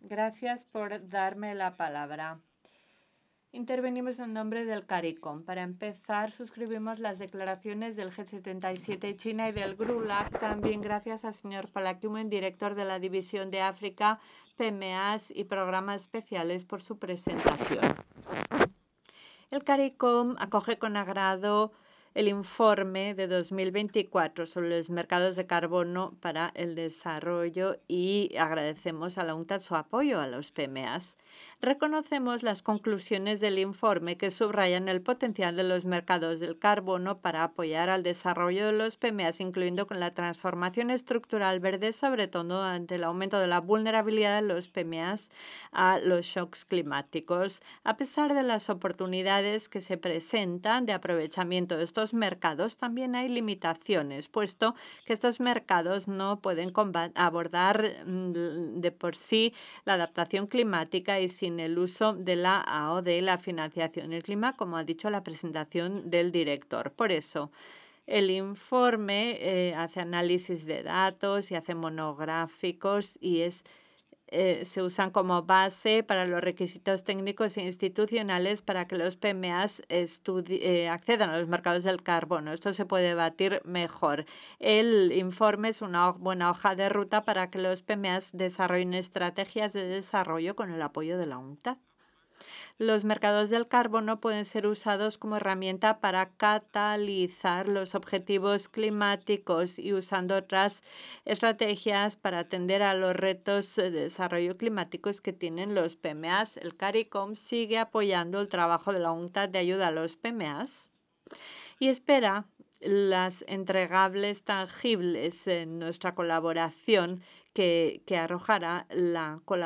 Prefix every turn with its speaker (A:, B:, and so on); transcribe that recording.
A: Gracias por darme la palabra. Intervenimos en nombre del CARICOM. Para empezar, suscribimos las declaraciones del G77 China y del GRULAC. También gracias al señor Palakiumen, director de la División de África, PMAs y Programas Especiales, por su presentación. El CARICOM acoge con agrado el informe de 2024 sobre los mercados de carbono para el desarrollo y agradecemos a la UNCTAD su apoyo a los PMAs. Reconocemos las conclusiones del informe que subrayan el potencial de los mercados del carbono para apoyar al desarrollo de los PMAs, incluyendo con la transformación estructural verde, sobre todo ante el aumento de la vulnerabilidad de los PMAs a los shocks climáticos. A pesar de las oportunidades que se presentan de aprovechamiento de estos mercados, también hay limitaciones, puesto que estos mercados no pueden abordar de por sí la adaptación climática y sin el uso de la AOD, la financiación del clima, como ha dicho la presentación del director. Por eso, el informe hace análisis de datos y hace monográficos y se usan como base para los requisitos técnicos e institucionales para que los PMAs accedan a los mercados del carbono. Esto se puede debatir mejor. El informe es una buena hoja de ruta para que los PMAs desarrollen estrategias de desarrollo con el apoyo de la UNCTAD. Los mercados del carbono pueden ser usados como herramienta para catalizar los objetivos climáticos y usando otras estrategias para atender a los retos de desarrollo climáticos que tienen los PMAs. El CARICOM sigue apoyando el trabajo de la UNCTAD de ayuda a los PMAs y espera las entregables tangibles en nuestra colaboración que arrojará la colaboración